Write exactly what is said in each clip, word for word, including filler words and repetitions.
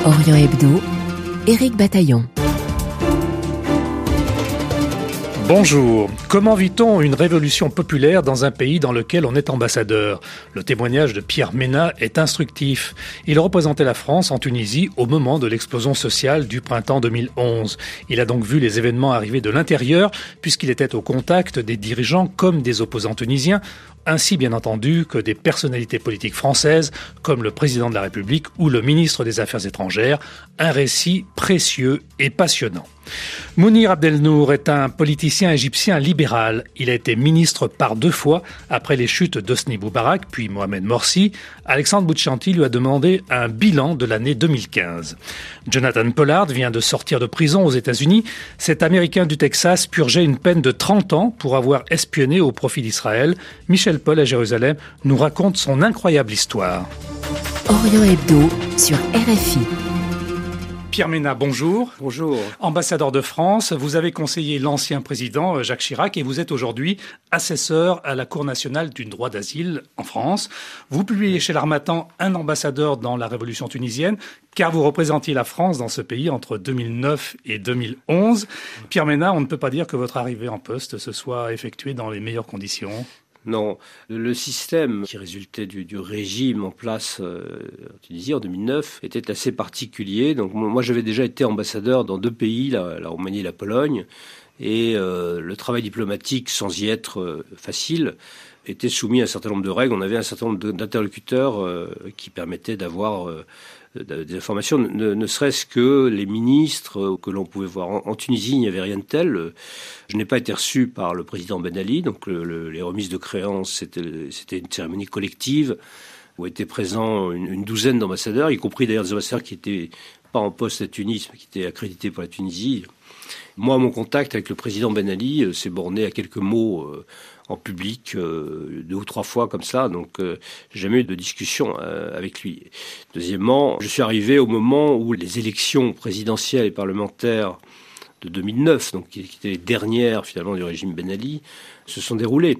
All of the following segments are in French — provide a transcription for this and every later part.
Orient Hebdo, Éric Bataillon. Bonjour. Comment vit-on une révolution populaire dans un pays dans lequel on est ambassadeur ? Le témoignage de Pierre Ménat est instructif. Il représentait la France en Tunisie au moment de l'explosion sociale du printemps deux mille onze. Il a donc vu les événements arriver de l'intérieur puisqu'il était au contact des dirigeants comme des opposants tunisiens, ainsi bien entendu que des personnalités politiques françaises comme le président de la République ou le ministre des Affaires étrangères. Un récit précieux et passionnant. Mounir Abdelnour est un politicien égyptien libéral. Il a été ministre par deux fois après les chutes d'Hosni Moubarak puis Mohamed Morsi. Alexandre Boutchanti lui a demandé un bilan de l'année deux mille quinze. Jonathan Pollard vient de sortir de prison aux États-Unis. Cet Américain du Texas purgeait une peine de trente ans pour avoir espionné au profit d'Israël. Michel Paul à Jérusalem nous raconte son incroyable histoire. Orient Hebdo sur R F I. Pierre Ménat, bonjour. Bonjour. Ambassadeur de France, vous avez conseillé l'ancien président Jacques Chirac et vous êtes aujourd'hui assesseur à la Cour nationale du droit d'asile en France. Vous publiez chez l'Harmattan Un ambassadeur dans la révolution tunisienne, car vous représentiez la France dans ce pays entre deux mille neuf et deux mille onze. Pierre Ménat, on ne peut pas dire que votre arrivée en poste se soit effectuée dans les meilleures conditions. Non, le système qui résultait du, du régime en place euh, en Tunisie en deux mille neuf était assez particulier. Donc moi, j'avais déjà été ambassadeur dans deux pays, la, la Roumanie et la Pologne, et euh, le travail diplomatique, sans y être euh, facile, était soumis à un certain nombre de règles. On avait un certain nombre d'interlocuteurs euh, qui permettaient d'avoir euh, des informations, ne, ne serait-ce que les ministres que l'on pouvait voir. En, en Tunisie, il n'y avait rien de tel. Je n'ai pas été reçu par le président Ben Ali, donc le, le, les remises de créances, c'était, c'était une cérémonie collective où étaient présents une, une douzaine d'ambassadeurs, y compris d'ailleurs des ambassadeurs qui n'étaient pas en poste à Tunis, mais qui étaient accrédités pour la Tunisie. Moi, mon contact avec le président Ben Ali euh, s'est borné à quelques mots euh, en public, euh, deux ou trois fois comme ça, donc euh, j'ai jamais eu de discussion euh, avec lui. Deuxièmement, je suis arrivé au moment où les élections présidentielles et parlementaires de deux mille neuf, donc qui étaient les dernières finalement du régime Ben Ali, se sont déroulées.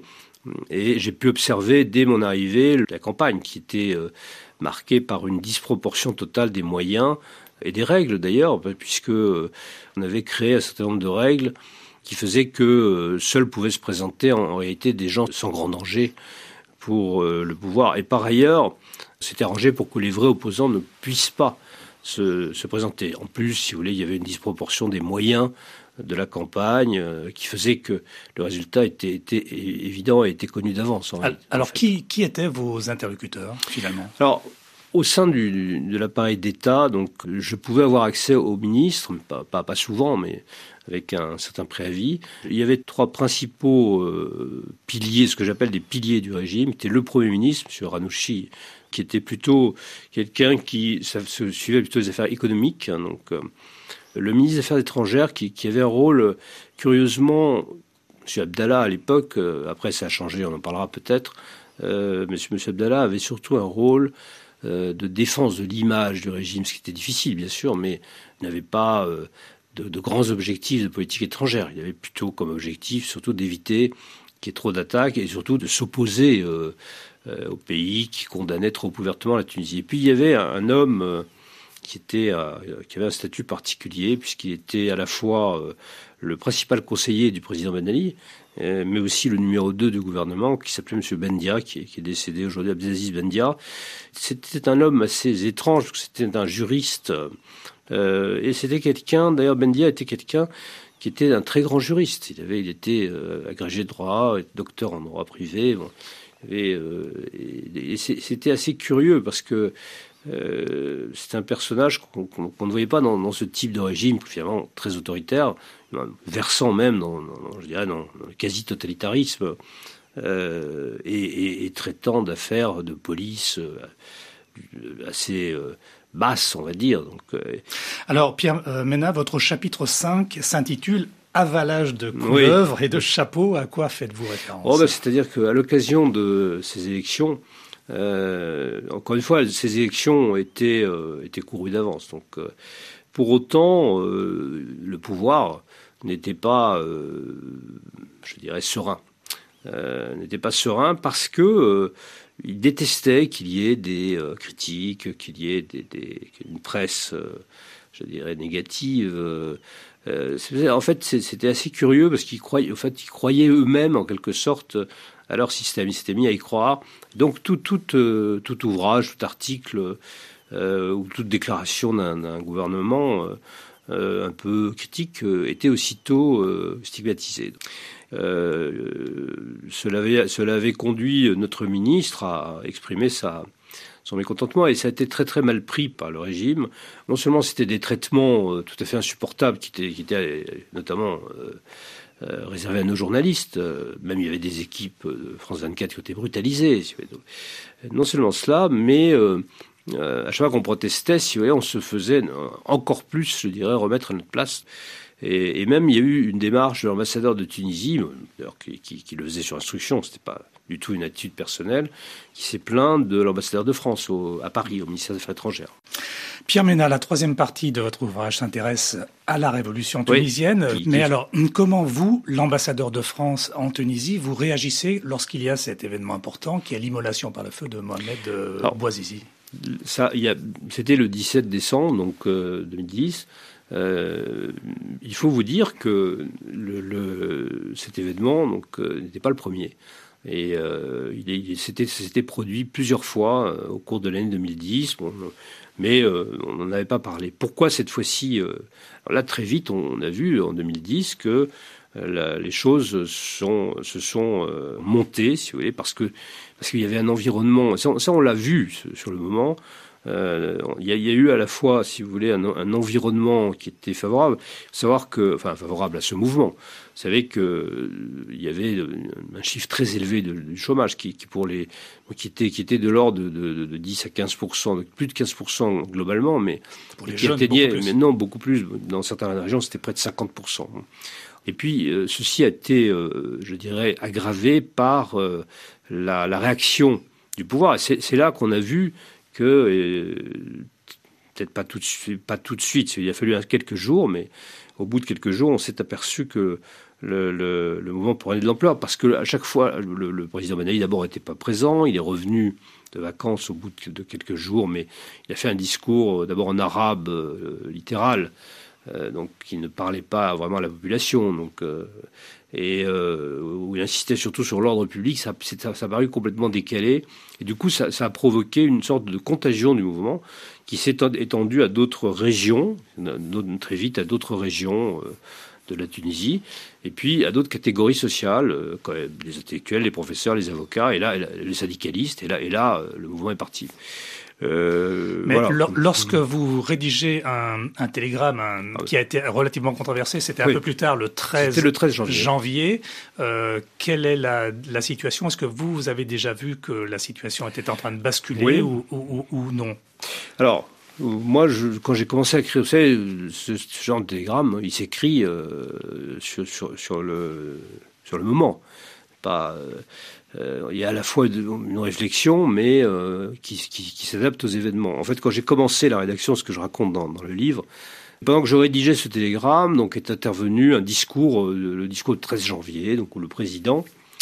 Et j'ai pu observer dès mon arrivée la campagne qui était euh, marquée par une disproportion totale des moyens et des règles d'ailleurs, puisque euh, on avait créé un certain nombre de règles qui faisaient que euh, seuls pouvaient se présenter en, en réalité des gens sans grand danger pour euh, le pouvoir. Et par ailleurs, c'était arrangé pour que les vrais opposants ne puissent pas se, se présenter. En plus, si vous voulez, il y avait une disproportion des moyens de la campagne euh, qui faisait que le résultat était, était évident et était connu d'avance. En Alors, alors en fait. qui, qui étaient vos interlocuteurs finalement ? Alors, au sein du, du, de l'appareil d'État, donc, je pouvais avoir accès aux ministres, pas, pas, pas souvent, mais avec un certain préavis. Il y avait trois principaux euh, piliers, ce que j'appelle des piliers du régime. C'était le Premier ministre, M. Ranouchi, qui était plutôt quelqu'un qui ça, se suivait plutôt les affaires économiques. Hein, donc, euh, le ministre des Affaires étrangères, qui, qui avait un rôle, curieusement, M. Abdallah à l'époque, euh, après ça a changé, on en parlera peut-être, euh, mais M. Abdallah avait surtout un rôle euh, de défense de l'image du régime, ce qui était difficile, bien sûr, mais n'avait pas euh, de, de grands objectifs de politique étrangère. Il avait plutôt comme objectif, surtout, d'éviter qu'il y ait trop d'attaques et surtout de s'opposer euh, euh, aux pays qui condamnaient trop ouvertement la Tunisie. Et puis, il y avait un, un homme euh, qui, était, euh, qui avait un statut particulier, puisqu'il était à la fois euh, le principal conseiller du président Ben Ali, euh, mais aussi le numéro deux du gouvernement, qui s'appelait M. Bendia, qui est, qui est décédé aujourd'hui, Abdelaziz Bendia. C'était un homme assez étrange, parce que c'était un juriste, euh, et c'était quelqu'un, d'ailleurs Bendia était quelqu'un qui était un très grand juriste. Il avait, il était euh, agrégé de droit, docteur en droit privé, bon. Et, euh, et, et c'était assez curieux, parce que Euh, c'est un personnage qu'on, qu'on, qu'on ne voyait pas dans, dans ce type de régime, finalement très autoritaire, versant même dans, dans, je dirais, dans, dans le quasi-totalitarisme, euh, et, et, et traitant d'affaires de police euh, assez euh, basses, on va dire. Donc, euh... Alors, Pierre euh, Ménat, votre chapitre cinq s'intitule Avalage de couleuvres oui. et de chapeaux. À quoi faites-vous référence ? oh, ben, C'est-à-dire qu'à l'occasion de ces élections, Euh, encore une fois, ces élections étaient, euh, étaient courues d'avance. Donc, euh, pour autant, euh, le pouvoir n'était pas, euh, je dirais, serein. Euh, n'était pas serein parce que euh, il détestait qu'il y ait des euh, critiques, qu'il y ait des, des, une presse, euh, je dirais, négative. Euh, euh, en fait, c'était assez curieux parce qu'ils croyaient, en fait, ils croyaient eux-mêmes, en quelque sorte, à leur système. Ils s'étaient mis à y croire. Donc, tout, tout, euh, tout ouvrage, tout article euh, ou toute déclaration d'un, d'un gouvernement euh, euh, un peu critique euh, était aussitôt euh, stigmatisé. Euh, cela, avait, cela avait conduit notre ministre à exprimer sa, son mécontentement et ça a été très très mal pris par le régime. Non seulement c'était des traitements euh, tout à fait insupportables qui étaient, qui étaient notamment euh, euh, réservés à nos journalistes, euh, même il y avait des équipes de France vingt-quatre qui étaient brutalisées. Non seulement cela, mais euh, euh, à chaque fois qu'on protestait, si vous voulez, on se faisait encore plus, je dirais, remettre à notre place. Et, et même, il y a eu une démarche de l'ambassadeur de Tunisie, d'ailleurs, qui, qui, qui le faisait sur instruction, c'était pas du tout une attitude personnelle, qui s'est plaint de l'ambassadeur de France au, à Paris, au ministère des Affaires étrangères. Pierre Ménat, la troisième partie de votre ouvrage s'intéresse à la révolution tunisienne. Oui, qui, Mais qui... alors, comment vous, l'ambassadeur de France en Tunisie, vous réagissez lorsqu'il y a cet événement important qui est l'immolation par le feu de Mohamed alors, Bouazizi? Ça, il y a, c'était le dix-sept décembre, donc euh, deux mille dix. Euh, il faut vous dire que le, le, cet événement donc, euh, n'était pas le premier. Et euh, il, il s'était, s'était produit plusieurs fois euh, au cours de l'année deux mille dix, bon, mais euh, on n'en avait pas parlé. Pourquoi cette fois-ci euh, alors là, très vite, on a vu en deux mille dix que euh, la, les choses sont, se sont euh, montées, si vous voulez, parce, que, parce qu'il y avait un environnement, ça, ça on l'a vu sur le moment. Euh, il, y a, il y a eu à la fois, si vous voulez, un, un environnement qui était favorable. Il faut savoir que, enfin, favorable à ce mouvement. Vous savez qu'il euh, y avait un chiffre très élevé de, du chômage qui, qui pour les, qui était, qui était de l'ordre de, de, de dix à quinze pour cent, de plus de quinze pour cent globalement, mais pour les qui jeunes, atteignait beaucoup plus. maintenant beaucoup plus. Dans certaines régions, c'était près de cinquante pour cent. Et puis, euh, ceci a été, euh, je dirais, aggravé par euh, la, la réaction du pouvoir. Et c'est, c'est là qu'on a vu que, euh, peut-être pas tout, de suite, pas tout de suite, il a fallu quelques jours, mais au bout de quelques jours, on s'est aperçu que le, le, le mouvement prenait de l'ampleur, parce que à chaque fois, le, le président Ben Ali d'abord n'était pas présent, il est revenu de vacances au bout de, de quelques jours, mais il a fait un discours d'abord en arabe euh, littéral, euh, donc qui ne parlait pas vraiment à la population, donc... Euh, et euh, où il insistait surtout sur l'ordre public, ça, ça, ça a paru complètement décalé. Et du coup, ça, ça a provoqué une sorte de contagion du mouvement qui s'est étendue à d'autres régions, très vite à d'autres régions euh, de la Tunisie, et puis à d'autres catégories sociales, euh, les intellectuels, les professeurs, les avocats, et là, et là les syndicalistes, et là, et là, le mouvement est parti. Euh, Mais voilà. Lorsque vous rédigez un, un télégramme un, ah oui. qui a été relativement controversé, c'était un oui. peu plus tard, le treize, le treize janvier. janvier euh, quelle est la, la situation? Est-ce que vous, vous avez déjà vu que la situation était en train de basculer oui. ou, ou, ou non? Alors, moi, je, quand j'ai commencé à écrire, vous savez, ce, ce genre de télégramme, il s'écrit euh, sur, sur, sur, le, sur le moment. Pas... Euh, Euh, il y a à la fois une réflexion, mais euh, qui, qui, qui s'adapte aux événements. En fait, quand j'ai commencé la rédaction, ce que je raconte dans, dans le livre, pendant que je rédigeais ce télégramme, donc est intervenu un discours, le, le discours du treize janvier, donc où le président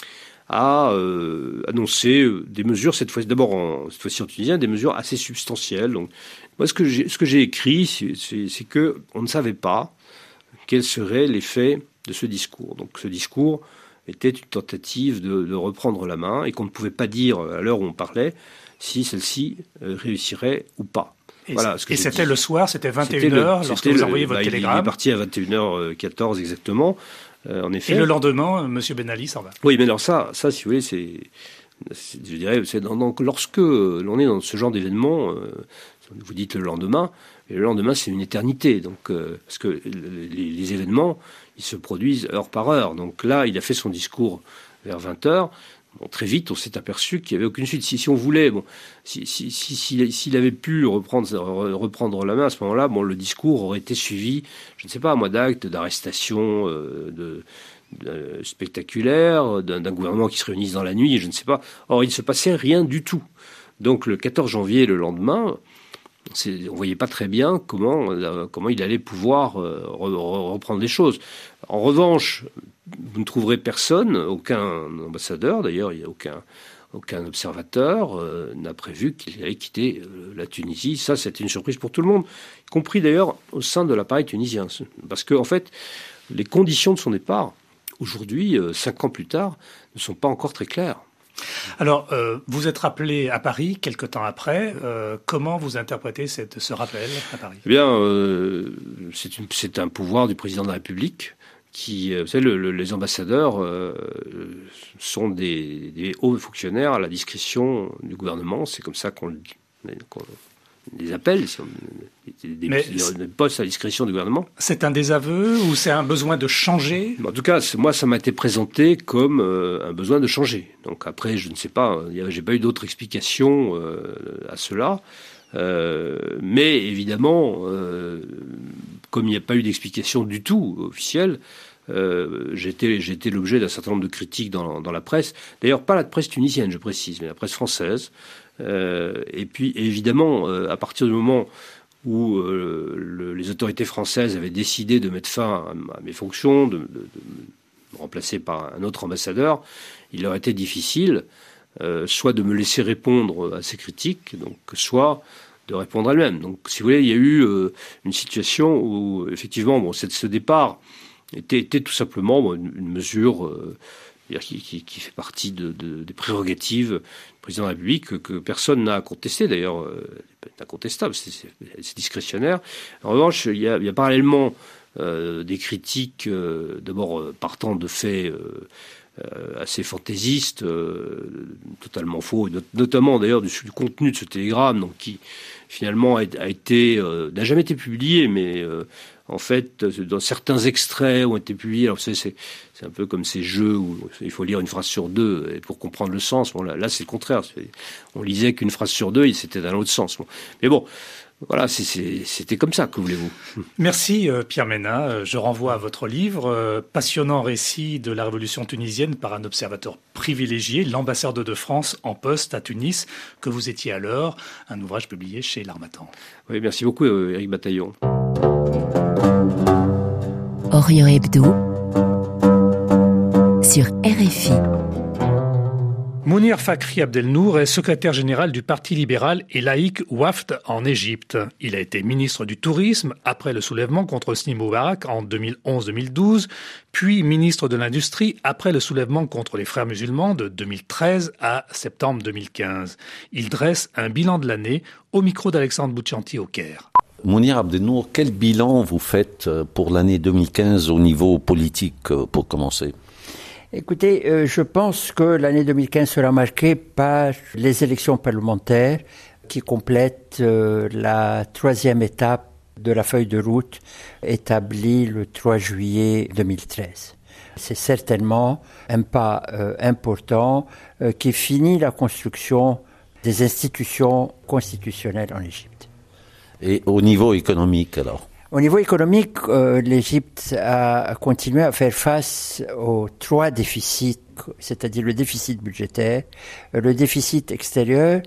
a euh, annoncé des mesures, cette fois, d'abord en, cette fois-ci en tunisien, des mesures assez substantielles. Donc, moi, ce que j'ai, ce que j'ai écrit, c'est, c'est, c'est que on ne savait pas quel serait l'effet de ce discours. Donc, ce discours était une tentative de, de reprendre la main et qu'on ne pouvait pas dire à l'heure où on parlait si celle-ci réussirait ou pas. Et, voilà, ce que et c'était dit. Le soir, c'était vingt et une heures lorsque vous envoyez votre bah, télégramme. Il est parti à vingt et une heure quatorze exactement, euh, en effet. Et le lendemain, M. Ben Ali s'en va. Oui, mais alors ça, ça si vous voulez, c'est, c'est je dirais, c'est dans, dans, lorsque l'on est dans ce genre d'événement, euh, vous dites le lendemain, et le lendemain c'est une éternité, donc euh, parce que les, les événements, ils se produisent heure par heure. Donc là, il a fait son discours vers vingt heures. Bon, très vite, on s'est aperçu qu'il n'y avait aucune suite. Si, si on voulait, bon, si, si, si, si, s'il avait pu reprendre, reprendre la main à ce moment-là, bon, le discours aurait été suivi, je ne sais pas, moi, d'actes, d'arrestations, euh, de, de spectaculaires, d'un, d'un gouvernement qui se réunisse dans la nuit, je ne sais pas. Or, il ne se passait rien du tout. Donc, le quatorze janvier, le lendemain, c'est, on ne voyait pas très bien comment, euh, comment il allait pouvoir euh, re, reprendre les choses. En revanche, vous ne trouverez personne, aucun ambassadeur, d'ailleurs, il n'y a aucun, aucun observateur euh, n'a prévu qu'il allait quitter euh, la Tunisie. Ça, c'était une surprise pour tout le monde, y compris d'ailleurs au sein de l'appareil tunisien. Parce que, en fait, les conditions de son départ, aujourd'hui, euh, cinq ans plus tard, ne sont pas encore très claires. Alors, euh, vous êtes rappelé à Paris quelque temps après. Euh, comment vous interprétez cette, ce rappel à Paris ? Eh bien, euh, c'est, une, c'est un pouvoir du président de la République qui, vous savez, le, le, les ambassadeurs euh, sont des, des hauts fonctionnaires à la discrétion du gouvernement. C'est comme ça qu'on, qu'on les appelle, des, des, des postes à la discrétion du gouvernement. C'est un désaveu ou c'est un besoin de changer ? En tout cas, moi, ça m'a été présenté comme euh, un besoin de changer. Donc après, je ne sais pas, j'ai pas eu d'autres explications euh, à cela. Euh, mais évidemment, euh, comme il n'y a pas eu d'explication du tout officielle, euh, j'étais, j'étais l'objet d'un certain nombre de critiques dans, dans la presse. D'ailleurs, pas la presse tunisienne, je précise, mais la presse française. Euh, et puis, évidemment, euh, à partir du moment où euh, le, les autorités françaises avaient décidé de mettre fin à, à mes fonctions, de, de, de me remplacer par un autre ambassadeur, il leur était difficile euh, soit de me laisser répondre à ces critiques, donc soit de répondre elle-même. Donc, si vous voulez, il y a eu euh, une situation où, effectivement, bon, cette, ce départ était, était tout simplement bon, une, une mesure euh, qui, qui, qui fait partie de, de, des prérogatives du président de la République que, que personne n'a contesté. D'ailleurs, euh, c'est incontestable, c'est, c'est, c'est discrétionnaire. En revanche, il y a, il y a parallèlement euh, des critiques, euh, d'abord euh, partant de faits euh, euh, assez fantaisistes, euh, totalement faux, not- notamment d'ailleurs du, du contenu de ce télégramme, donc qui finalement a, a été, euh, n'a jamais été publié, mais euh, en fait, dans certains extraits ont été publiés. Alors, vous savez, c'est, c'est un peu comme ces jeux où il faut lire une phrase sur deux et pour comprendre le sens. Bon, là, là, c'est le contraire. C'est, on lisait qu'une phrase sur deux et c'était dans l'autre sens. Bon. Mais bon, voilà, c'est, c'est, c'était comme ça, que voulez-vous. Merci euh, Pierre Ménat. Je renvoie à votre livre, euh, passionnant récit de la révolution tunisienne par un observateur privilégié, l'ambassadeur de France en poste à Tunis, que vous étiez alors, un ouvrage publié chez l'Harmattan. Oui, merci beaucoup, euh, Éric Bataillon. Orient Hebdo sur R F I. Mounir Fakhri Abdelnour est secrétaire général du Parti libéral et laïque Wafd en Égypte. Il a été ministre du Tourisme après le soulèvement contre Hosni Moubarak en deux mille onze deux mille douze, puis ministre de l'Industrie après le soulèvement contre les frères musulmans de deux mille treize à septembre deux mille quinze. Il dresse un bilan de l'année au micro d'Alexandre Bouchanti au Caire. Mounir Abdelnour, quel bilan vous faites pour l'année deux mille quinze au niveau politique, pour commencer ? Écoutez, euh, je pense que l'année deux mille quinze sera marquée par les élections parlementaires qui complètent euh, la troisième étape de la feuille de route établie le trois juillet deux mille treize. C'est certainement un pas euh, important euh, qui finit la construction des institutions constitutionnelles en Égypte. Et au niveau économique, alors ? Au niveau économique, euh, l'Égypte a continué à faire face aux trois déficits, c'est-à-dire le déficit budgétaire, le déficit extérieur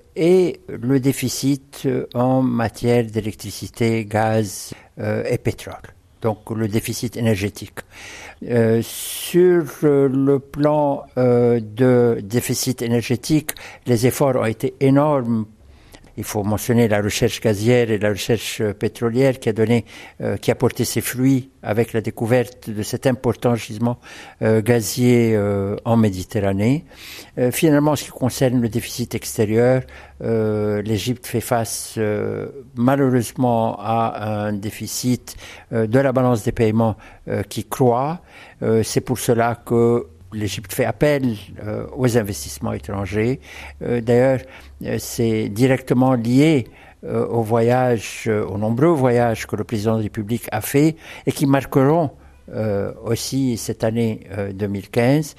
et le déficit en matière d'électricité, gaz euh, et pétrole. Donc le déficit énergétique. Euh, sur le plan euh, de déficit énergétique, les efforts ont été énormes. Il faut mentionner la recherche gazière et la recherche pétrolière qui a donné, euh, qui a porté ses fruits avec la découverte de cet important gisement euh, gazier euh, en Méditerranée. Euh, finalement, en ce qui concerne le déficit extérieur, euh, l'Égypte fait face euh, malheureusement à un déficit euh, de la balance des paiements euh, qui croît. Euh, c'est pour cela que l'Égypte fait appel euh, aux investissements étrangers. Euh, d'ailleurs, euh, c'est directement lié euh, aux voyages, euh, aux nombreux voyages que le président de la République a fait et qui marqueront euh, aussi cette année euh, deux mille quinze.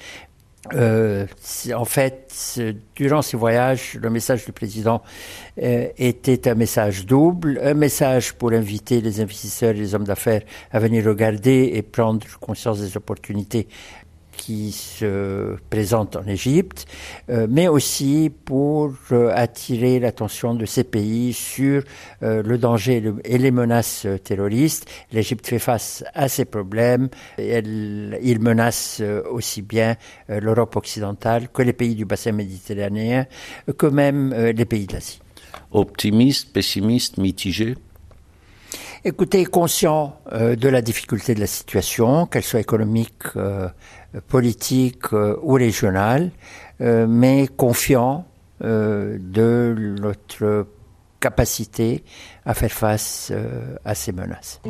Euh, en fait, durant ces voyages, le message du président euh, était un message double, un message pour inviter les investisseurs et les hommes d'affaires à venir regarder et prendre conscience des opportunités qui se présentent en Égypte, euh, mais aussi pour euh, attirer l'attention de ces pays sur euh, le danger et, le, et les menaces terroristes. L'Égypte fait face à ces problèmes. Elle, il menace aussi bien euh, l'Europe occidentale que les pays du bassin méditerranéen, que même euh, les pays de l'Asie. Optimiste, pessimiste, mitigé? Écoutez, conscient euh, de la difficulté de la situation, qu'elle soit économique, euh, politique euh, ou régionale, euh, mais confiant euh, de notre capacité à faire face euh, à ces menaces.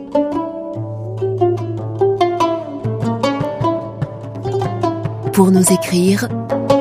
Pour nous écrire,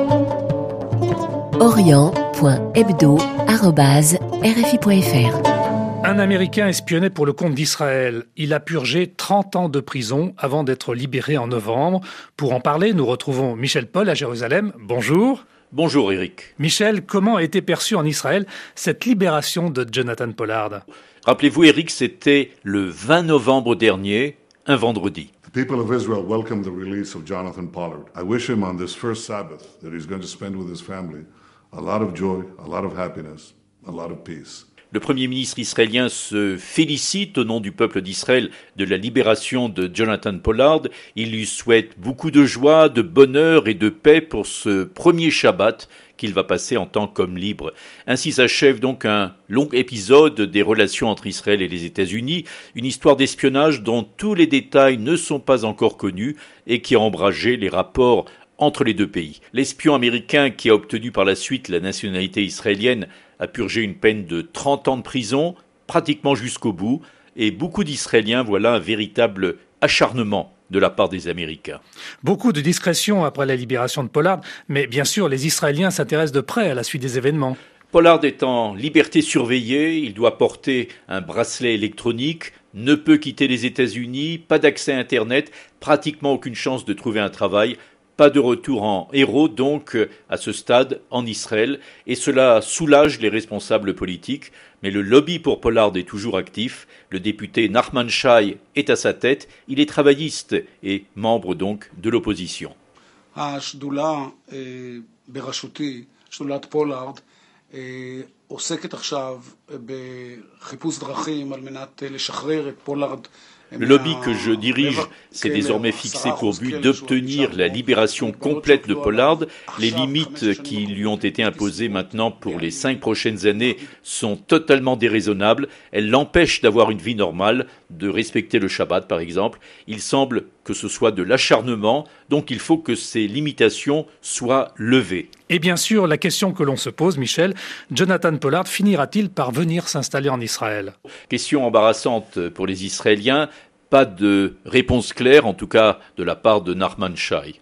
orient point hebdo arobase r f i point f r. Un Américain espionné pour le compte d'Israël. Il a purgé trente ans de prison avant d'être libéré en novembre. Pour en parler, nous retrouvons Michel Paul à Jérusalem. Bonjour. Bonjour Eric. Michel, comment a été perçue en Israël cette libération de Jonathan Pollard? Rappelez-vous Eric, c'était le vingt novembre dernier, un vendredi. The people of Israel welcome the release of Jonathan Pollard. I wish him on this first Sabbath that he's going to spend with his family a lot of joy, a lot of happiness, a lot of peace. Le Premier ministre israélien se félicite au nom du peuple d'Israël de la libération de Jonathan Pollard. Il lui souhaite beaucoup de joie, de bonheur et de paix pour ce premier Shabbat qu'il va passer en tant qu'homme libre. Ainsi s'achève donc un long épisode des relations entre Israël et les États-Unis, une histoire d'espionnage dont tous les détails ne sont pas encore connus et qui a ombragé les rapports entre les deux pays. L'espion américain qui a obtenu par la suite la nationalité israélienne a purgé une peine de trente ans de prison, pratiquement jusqu'au bout, et beaucoup d'Israéliens voient là un véritable acharnement de la part des Américains. Beaucoup de discrétion après la libération de Pollard, mais bien sûr les Israéliens s'intéressent de près à la suite des événements. Pollard est en liberté surveillée, il doit porter un bracelet électronique, ne peut quitter les États-Unis, pas d'accès à Internet, pratiquement aucune chance de trouver un travail. Pas de retour en héros, donc, à ce stade, en Israël, et cela soulage les responsables politiques. Mais le lobby pour Pollard est toujours actif. Le député Nachman Shai est à sa tête. Il est travailliste et membre, donc, de l'opposition. השדולה בראשותי, שדולת פולארד, עוסקת עכשיו בחיפוש דרכים על מנת לשחרר את פולארד. Le lobby que je dirige s'est désormais fixé pour but d'obtenir la libération complète de Pollard. Les limites qui lui ont été imposées maintenant pour les cinq prochaines années sont totalement déraisonnables. Elles l'empêchent d'avoir une vie normale, de respecter le Shabbat par exemple. Il semble que ce soit de l'acharnement, donc il faut que ces limitations soient levées. Et bien sûr, la question que l'on se pose, Michel, Jonathan Pollard finira-t-il par venir s'installer en Israël? Question embarrassante pour les Israéliens, pas de réponse claire, en tout cas de la part de Nachman Shai.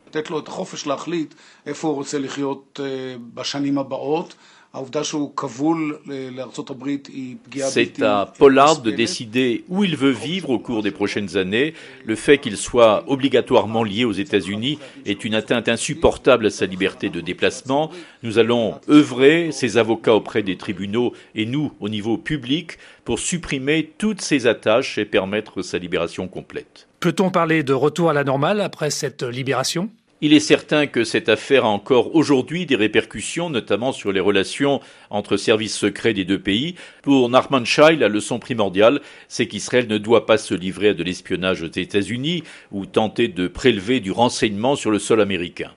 C'est à Pollard de décider où il veut vivre au cours des prochaines années. Le fait qu'il soit obligatoirement lié aux États-Unis est une atteinte insupportable à sa liberté de déplacement. Nous allons œuvrer, ses avocats auprès des tribunaux et nous, au niveau public, pour supprimer toutes ces attaches et permettre sa libération complète. Peut-on parler de retour à la normale après cette libération ? Il est certain que cette affaire a encore aujourd'hui des répercussions, notamment sur les relations entre services secrets des deux pays. Pour Nachman Shai, la leçon primordiale, c'est qu'Israël ne doit pas se livrer à de l'espionnage aux États-Unis ou tenter de prélever du renseignement sur le sol américain.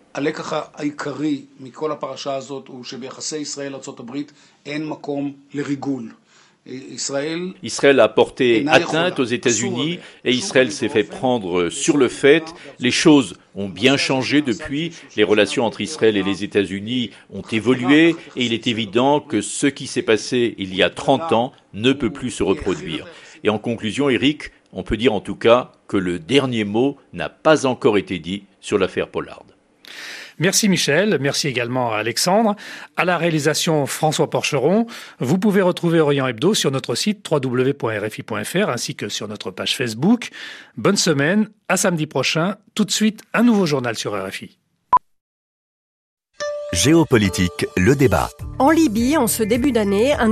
Israël a porté atteinte aux États-Unis et Israël s'est fait prendre sur le fait. Les choses ont bien changé depuis. Les relations entre Israël et les États-Unis ont évolué et il est évident que ce qui s'est passé il y a trente ans ne peut plus se reproduire. Et en conclusion, Eric, on peut dire en tout cas que le dernier mot n'a pas encore été dit sur l'affaire Pollard. Merci Michel, merci également à Alexandre. À la réalisation François Porcheron. Vous pouvez retrouver Orient Hebdo sur notre site w w w point r f i point f r ainsi que sur notre page Facebook. Bonne semaine, à samedi prochain. Tout de suite, un nouveau journal sur R F I. Géopolitique, le débat. En Libye, en ce début d'année, un